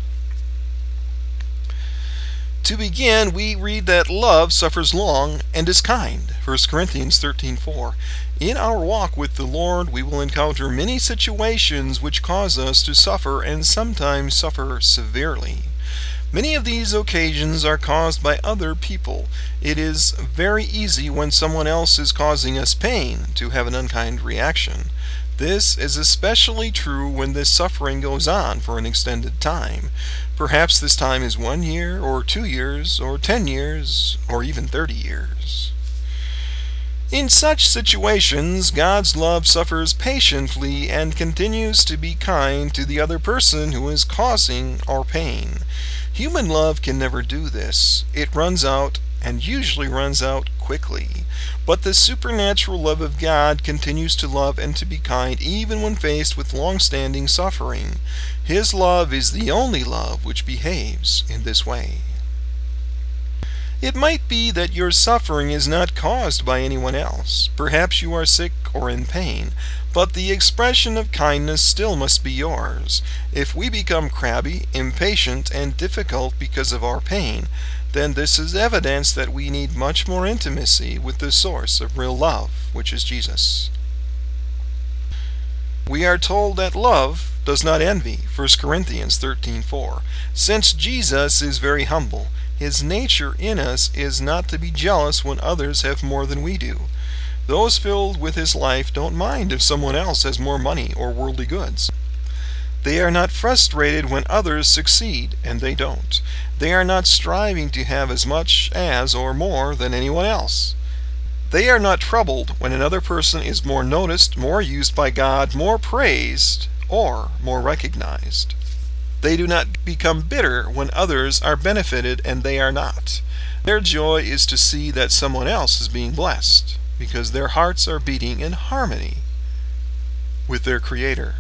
To begin, we read that love suffers long and is kind. First Corinthians thirteen four. In our walk with the Lord, we will encounter many situations which cause us to suffer and sometimes suffer severely. Many of these occasions are caused by other people. It is very easy when someone else is causing us pain to have an unkind reaction. This is especially true when this suffering goes on for an extended time. Perhaps this time is one year, or two years, or ten years, or even thirty years. In such situations, God's love suffers patiently and continues to be kind to the other person who is causing our pain. Human love can never do this. It runs out, and usually runs out quickly. But the supernatural love of God continues to love and to be kind even when faced with long-standing suffering. His love is the only love which behaves in this way. It might be that your suffering is not caused by anyone else. Perhaps you are sick or in pain, but the expression of kindness still must be yours. If we become crabby, impatient, and difficult because of our pain, then this is evidence that we need much more intimacy with the source of real love, which is Jesus. We are told that love does not envy, First Corinthians thirteen four. Since Jesus is very humble, his nature in us is not to be jealous when others have more than we do. Those filled with his life don't mind if someone else has more money or worldly goods. They are not frustrated when others succeed and they don't. They are not striving to have as much as or more than anyone else. They are not troubled when another person is more noticed, more used by God, more praised, or more recognized. They do not become bitter when others are benefited and they are not. Their joy is to see that someone else is being blessed, because their hearts are beating in harmony with their Creator.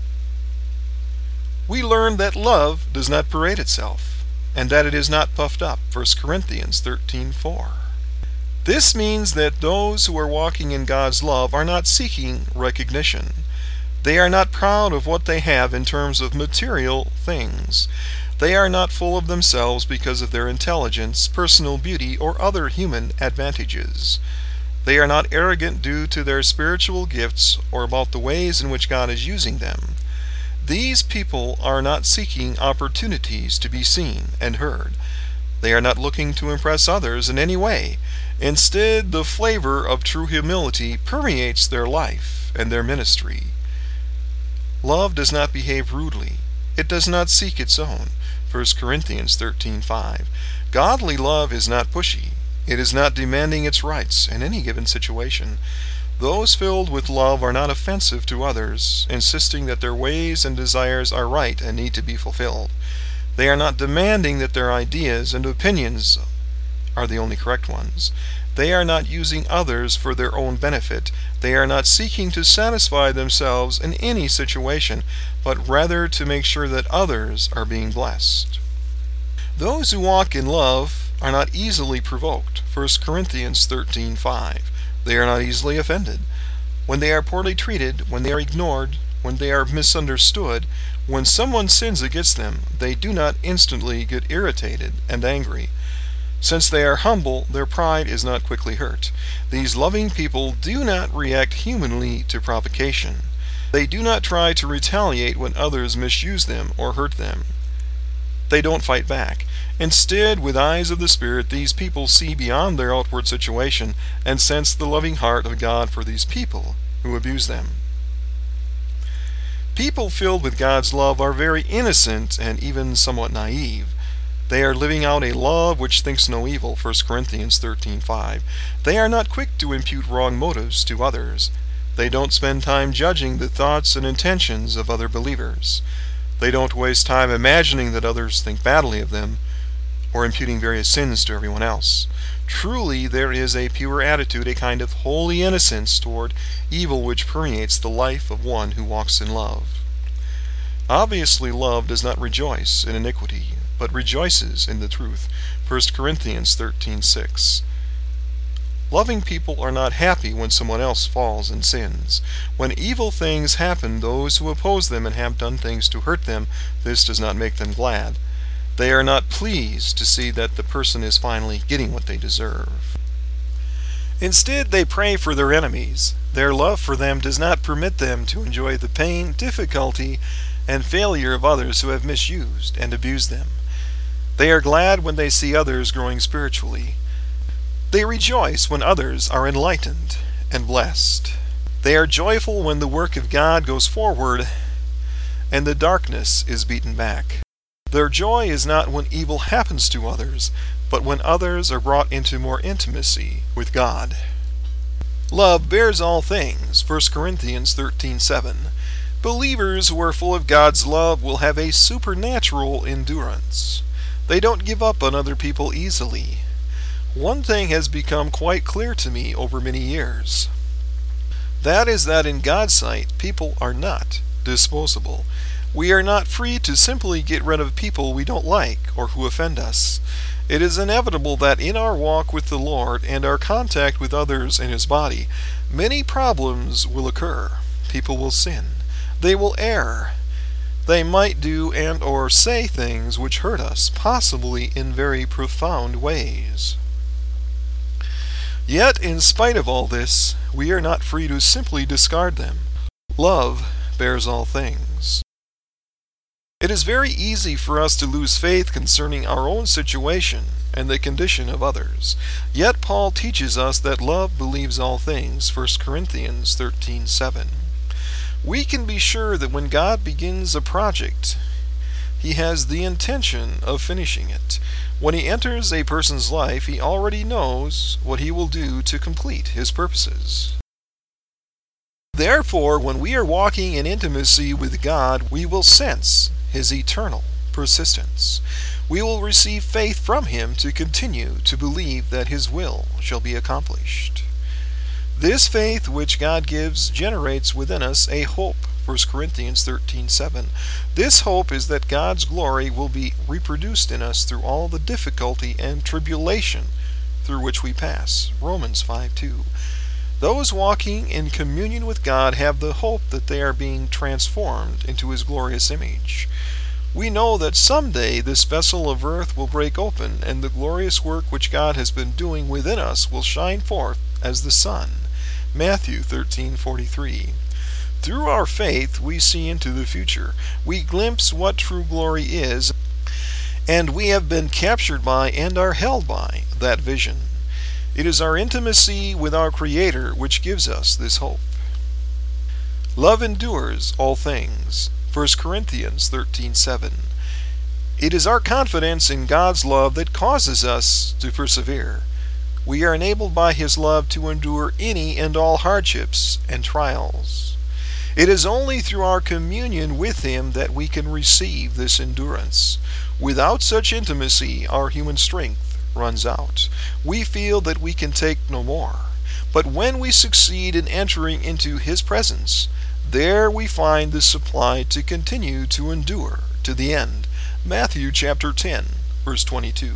We learn that love does not parade itself, and that it is not puffed up, First Corinthians thirteen four. This means that those who are walking in God's love are not seeking recognition. They are not proud of what they have in terms of material things. They are not full of themselves because of their intelligence, personal beauty, or other human advantages. They are not arrogant due to their spiritual gifts or about the ways in which God is using them. These people are not seeking opportunities to be seen and heard. They are not looking to impress others in any way. Instead, the flavor of true humility permeates their life and their ministry. Love does not behave rudely. It does not seek its own, First Corinthians thirteen five. Godly love is not pushy. It is not demanding its rights in any given situation. Those filled with love are not offensive to others, insisting that their ways and desires are right and need to be fulfilled. They are not demanding that their ideas and opinions are the only correct ones. They are not using others for their own benefit. They are not seeking to satisfy themselves in any situation, but rather to make sure that others are being blessed. Those who walk in love are not easily provoked, First Corinthians thirteen five. They are not easily offended. When they are poorly treated, when they are ignored, when they are misunderstood, when someone sins against them, they do not instantly get irritated and angry. Since they are humble, their pride is not quickly hurt. These loving people do not react humanly to provocation. They do not try to retaliate when others misuse them or hurt them. They don't fight back. Instead, with eyes of the Spirit, these people see beyond their outward situation and sense the loving heart of God for these people who abuse them. People filled with God's love are very innocent and even somewhat naive. They are living out a love which thinks no evil, First Corinthians thirteen five. They are not quick to impute wrong motives to others. They don't spend time judging the thoughts and intentions of other believers. They don't waste time imagining that others think badly of them or imputing various sins to everyone else. Truly, there is a pure attitude, a kind of holy innocence toward evil which permeates the life of one who walks in love. Obviously, love does not rejoice in iniquity, but rejoices in the truth, First Corinthians thirteen six. Loving people are not happy when someone else falls and sins. When evil things happen, those who oppose them and have done things to hurt them, this does not make them glad. They are not pleased to see that the person is finally getting what they deserve. Instead, they pray for their enemies. Their love for them does not permit them to enjoy the pain, difficulty, and failure of others who have misused and abused them. They are glad when they see others growing spiritually. They rejoice when others are enlightened and blessed. They are joyful when the work of God goes forward and the darkness is beaten back. Their joy is not when evil happens to others, but when others are brought into more intimacy with God. Love bears all things, First Corinthians thirteen seven. Believers who are full of God's love will have a supernatural endurance. They don't give up on other people easily. One thing has become quite clear to me over many years. That is that in God's sight, people are not disposable. We are not free to simply get rid of people we don't like or who offend us. It is inevitable that in our walk with the Lord and our contact with others in His body, many problems will occur. People will sin. They will err. They might do and or say things which hurt us, possibly in very profound ways. Yet, in spite of all this, we are not free to simply discard them. Love bears all things. It is very easy for us to lose faith concerning our own situation and the condition of others. Yet Paul teaches us that love believes all things, First Corinthians thirteen seven. We can be sure that when God begins a project, He has the intention of finishing it. When He enters a person's life, He already knows what He will do to complete His purposes. Therefore, when we are walking in intimacy with God, we will sense His eternal persistence. We will receive faith from Him to continue to believe that His will shall be accomplished. This faith which God gives generates within us a hope, First Corinthians thirteen seven. This hope is that God's glory will be reproduced in us through all the difficulty and tribulation through which we pass, Romans five two. Those walking in communion with God have the hope that they are being transformed into His glorious image. We know that someday this vessel of earth will break open, and the glorious work which God has been doing within us will shine forth as the sun, Matthew thirteen forty-three. Through our faith we see into the future. We glimpse what true glory is, and we have been captured by and are held by that vision. It is our intimacy with our Creator which gives us this hope. Love endures all things, First Corinthians thirteen seven. It is our confidence in God's love that causes us to persevere. We are enabled by His love to endure any and all hardships and trials. It is only through our communion with Him that we can receive this endurance. Without such intimacy, our human strength runs out. We feel that we can take no more. But when we succeed in entering into His presence, there we find the supply to continue to endure to the end. Matthew chapter ten, verse twenty-two.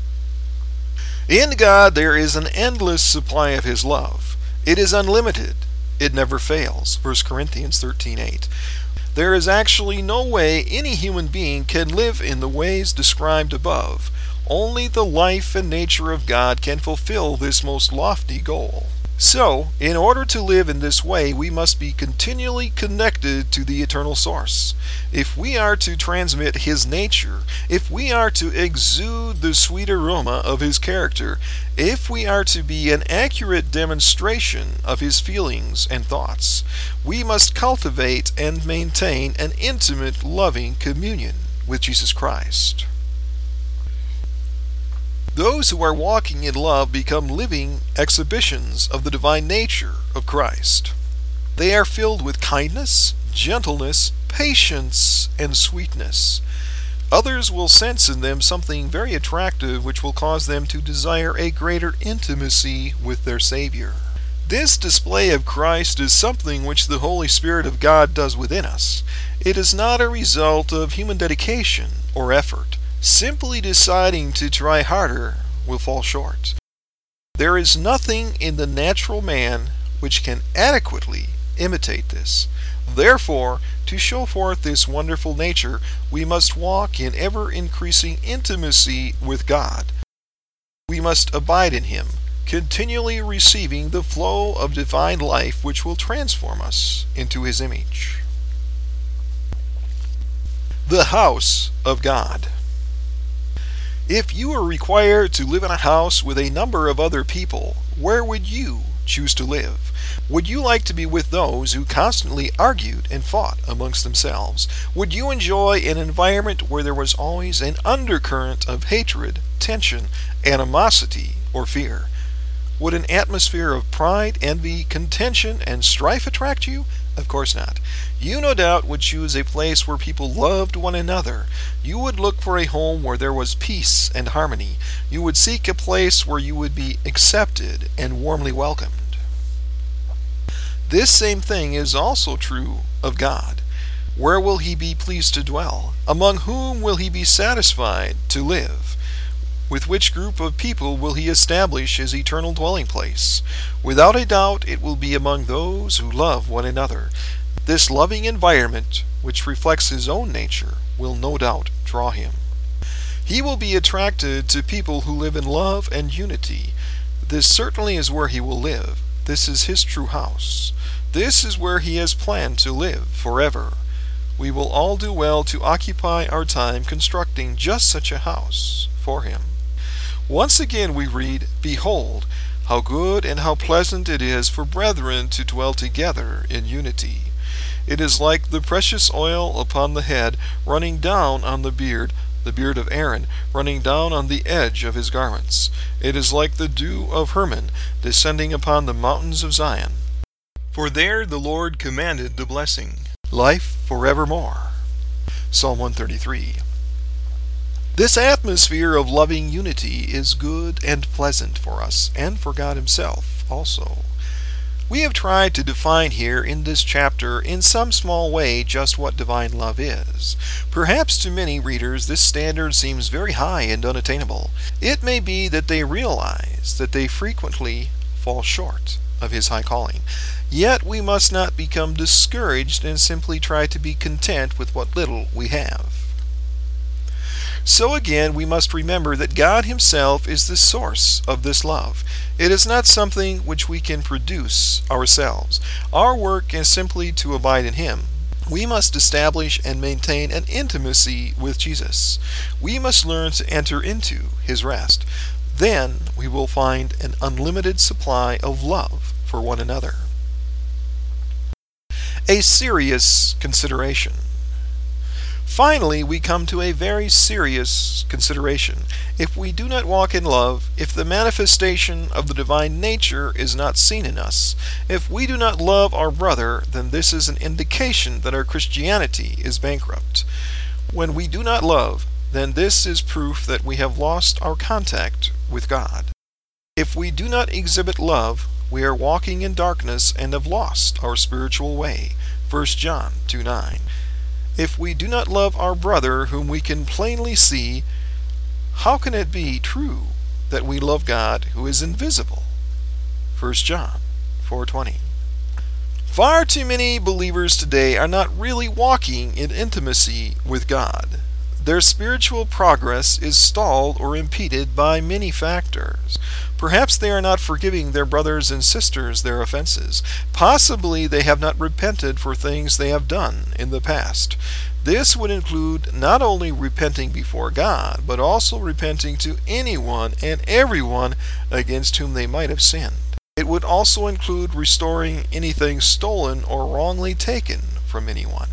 In God there is an endless supply of His love. It is unlimited. It never fails. First Corinthians thirteen eight. There is actually no way any human being can live in the ways described above. Only the life and nature of God can fulfill this most lofty goal. So, in order to live in this way, we must be continually connected to the eternal source. If we are to transmit His nature, if we are to exude the sweet aroma of His character, if we are to be an accurate demonstration of His feelings and thoughts, we must cultivate and maintain an intimate, loving communion with Jesus Christ. Those who are walking in love become living exhibitions of the divine nature of Christ. They are filled with kindness, gentleness, patience, and sweetness. Others will sense in them something very attractive which will cause them to desire a greater intimacy with their Savior. This display of Christ is something which the Holy Spirit of God does within us. It is not a result of human dedication or effort. Simply deciding to try harder will fall short. There is nothing in the natural man which can adequately imitate this. Therefore, to show forth this wonderful nature, we must walk in ever-increasing intimacy with God. We must abide in Him, continually receiving the flow of divine life which will transform us into His image. The house of God. If you were required to live in a house with a number of other people, where would you choose to live? Would you like to be with those who constantly argued and fought amongst themselves? Would you enjoy an environment where there was always an undercurrent of hatred, tension, animosity, or fear? Would an atmosphere of pride, envy, contention, and strife attract you? Of course not. You no doubt would choose a place where people loved one another. You would look for a home where there was peace and harmony. You would seek a place where you would be accepted and warmly welcomed. This same thing is also true of God. Where will He be pleased to dwell? Among whom will He be satisfied to live? With which group of people will He establish His eternal dwelling place? Without a doubt, it will be among those who love one another. This loving environment, which reflects his own nature, will no doubt draw him. He will be attracted to people who live in love and unity. This certainly is where he will live. This is his true house. This is where he has planned to live forever. We will all do well to occupy our time constructing just such a house for him. Once again we read, "Behold, how good and how pleasant it is for brethren to dwell together in unity. It is like the precious oil upon the head running down on the beard, the beard of Aaron, running down on the edge of his garments. It is like the dew of Hermon, descending upon the mountains of Zion. For there the Lord commanded the blessing, life forevermore." Psalm one thirty-three. This atmosphere of loving unity is good and pleasant for us, and for God himself also. We have tried to define here in this chapter in some small way just what divine love is. Perhaps to many readers this standard seems very high and unattainable. It may be that they realize that they frequently fall short of his high calling. Yet we must not become discouraged and simply try to be content with what little we have. So again, we must remember that God himself is the source of this love. It is not something which we can produce ourselves. Our work is simply to abide in him. We must establish and maintain an intimacy with Jesus. We must learn to enter into his rest. Then we will find an unlimited supply of love for one another. A serious consideration. Finally, we come to a very serious consideration. If we do not walk in love, if the manifestation of the divine nature is not seen in us, if we do not love our brother, then this is an indication that our Christianity is bankrupt. When we do not love, then this is proof that we have lost our contact with God. If we do not exhibit love, we are walking in darkness and have lost our spiritual way. First John two nine. If we do not love our brother whom we can plainly see, how can it be true that we love God who is invisible? First John four twenty. Far too many believers today are not really walking in intimacy with God. Their spiritual progress is stalled or impeded by many factors. Perhaps they are not forgiving their brothers and sisters their offenses. Possibly they have not repented for things they have done in the past. This would include not only repenting before God, but also repenting to anyone and everyone against whom they might have sinned. It would also include restoring anything stolen or wrongly taken from anyone.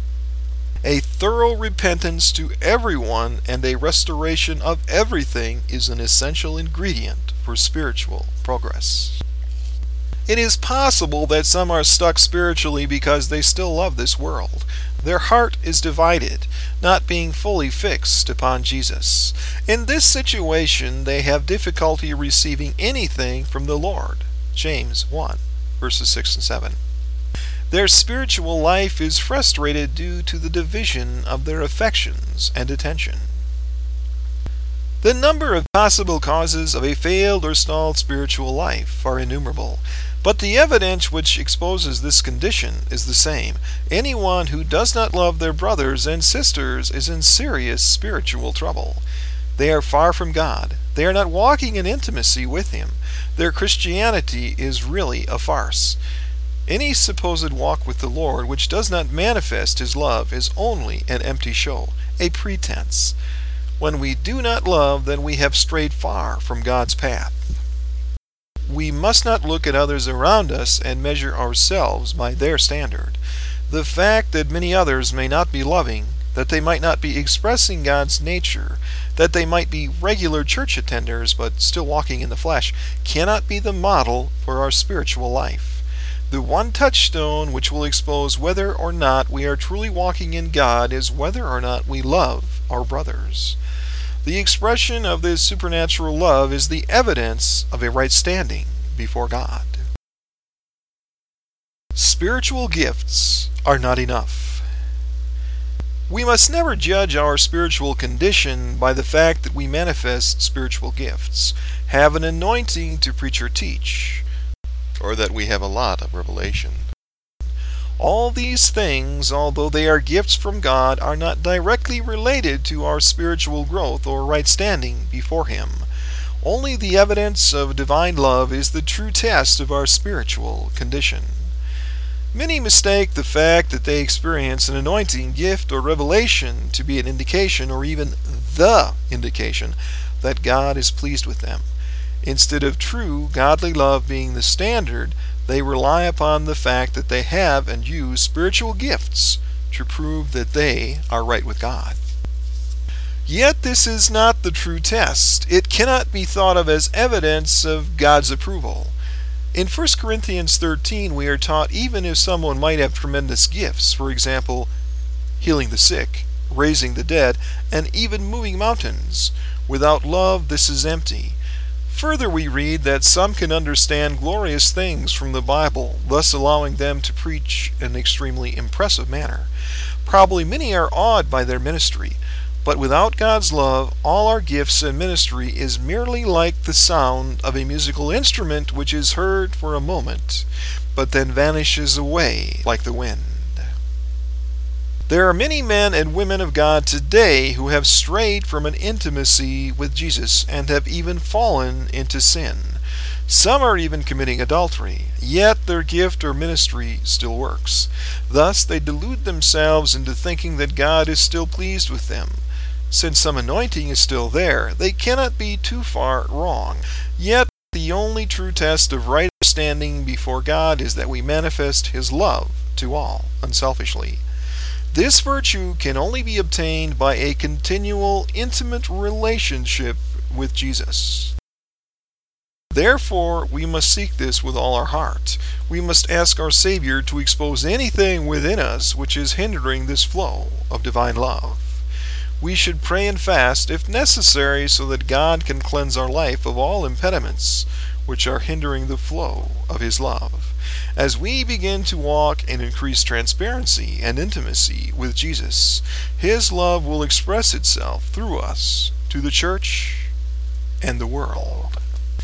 A thorough repentance to everyone and a restoration of everything is an essential ingredient for spiritual progress. It is possible that some are stuck spiritually because they still love this world. Their heart is divided, not being fully fixed upon Jesus. In this situation, they have difficulty receiving anything from the Lord. James one, verses six and seven. Their spiritual life is frustrated due to the division of their affections and attention. The number of possible causes of a failed or stalled spiritual life are innumerable, but the evidence which exposes this condition is the same. Anyone who does not love their brothers and sisters is in serious spiritual trouble. They are far from God. They are not walking in intimacy with him. Their Christianity is really a farce. Any supposed walk with the Lord which does not manifest his love is only an empty show, a pretense. When we do not love, then we have strayed far from God's path. We must not look at others around us and measure ourselves by their standard. The fact that many others may not be loving, that they might not be expressing God's nature, that they might be regular church attenders but still walking in the flesh, cannot be the model for our spiritual life. The one touchstone which will expose whether or not we are truly walking in God is whether or not we love our brothers. The expression of this supernatural love is the evidence of a right standing before God. Spiritual gifts are not enough. We must never judge our spiritual condition by the fact that we manifest spiritual gifts, have an anointing to preach or teach, or that we have a lot of revelation. All these things, although they are gifts from God, are not directly related to our spiritual growth or right standing before Him. Only the evidence of divine love is the true test of our spiritual condition. Many mistake the fact that they experience an anointing, gift, or revelation to be an indication, or even the indication, that God is pleased with them. Instead of true, godly love being the standard, they rely upon the fact that they have and use spiritual gifts to prove that they are right with God. Yet this is not the true test. It cannot be thought of as evidence of God's approval. In First Corinthians thirteen, we are taught even if someone might have tremendous gifts, for example, healing the sick, raising the dead, and even moving mountains, without love this is empty. Further, we read that some can understand glorious things from the Bible, thus allowing them to preach in an extremely impressive manner. Probably many are awed by their ministry, but without God's love, all our gifts and ministry is merely like the sound of a musical instrument which is heard for a moment, but then vanishes away like the wind. There are many men and women of God today who have strayed from an intimacy with Jesus and have even fallen into sin. Some are even committing adultery, yet their gift or ministry still works. Thus they delude themselves into thinking that God is still pleased with them. Since some anointing is still there, they cannot be too far wrong. Yet the only true test of right standing before God is that we manifest His love to all, unselfishly. This virtue can only be obtained by a continual, intimate relationship with Jesus. Therefore, we must seek this with all our heart. We must ask our Savior to expose anything within us which is hindering this flow of divine love. We should pray and fast, if necessary, so that God can cleanse our life of all impediments which are hindering the flow of His love. As we begin to walk in increased transparency and intimacy with Jesus, His love will express itself through us to the church and the world.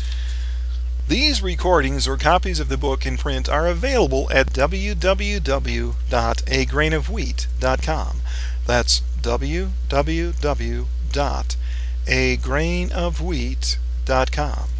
These recordings or copies of the book in print are available at w w w dot a grain of wheat dot com. That's w w w dot a grain of wheat dot com.